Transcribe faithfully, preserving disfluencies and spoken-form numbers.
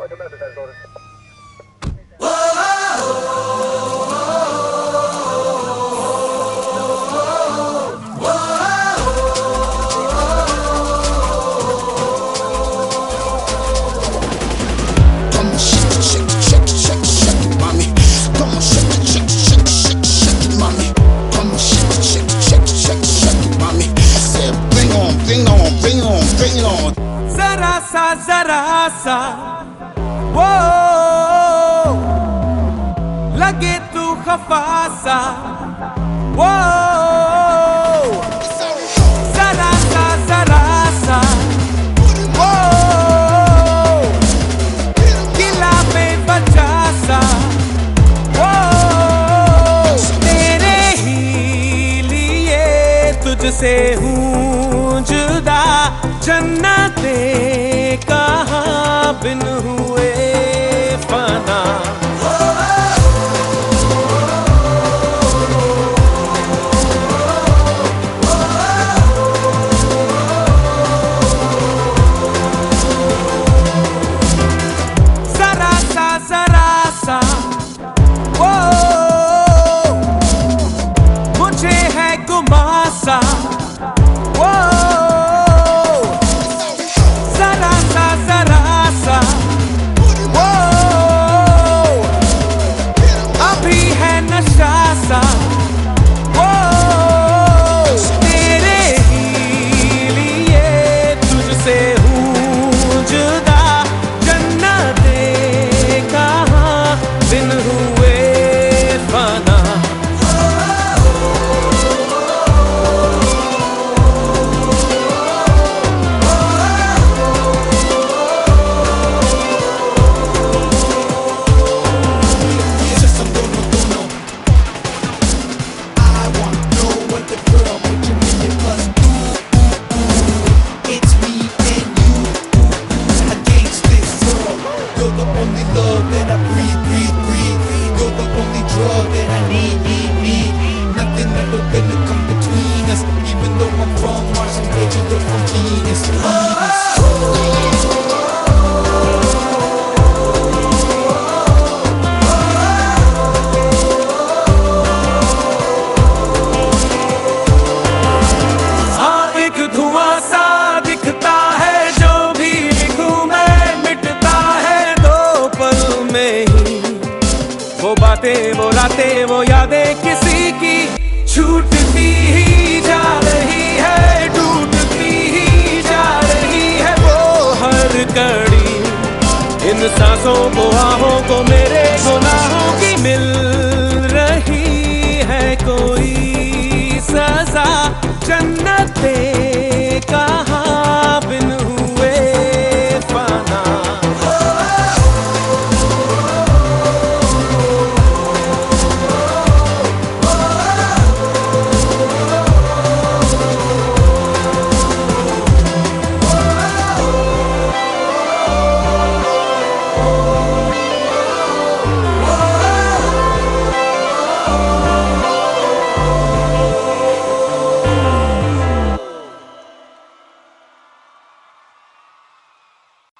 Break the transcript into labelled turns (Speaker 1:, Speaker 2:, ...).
Speaker 1: जरा सा जरा सा वो लगे तू खफा सा वो जरा सा जरा सा वो गिला में बचा सा वो तेरे ही लिए तुझसे हूँ जुदा जन्नते कहाँ बिन हुए फना जरा सा जरा सा वो मुझे है गुमासा वो वो रातें वो यादें किसी की छूटती ही जा रही है, टूटती ही जा रही है वो हर कड़ी इन सांसों को आहों को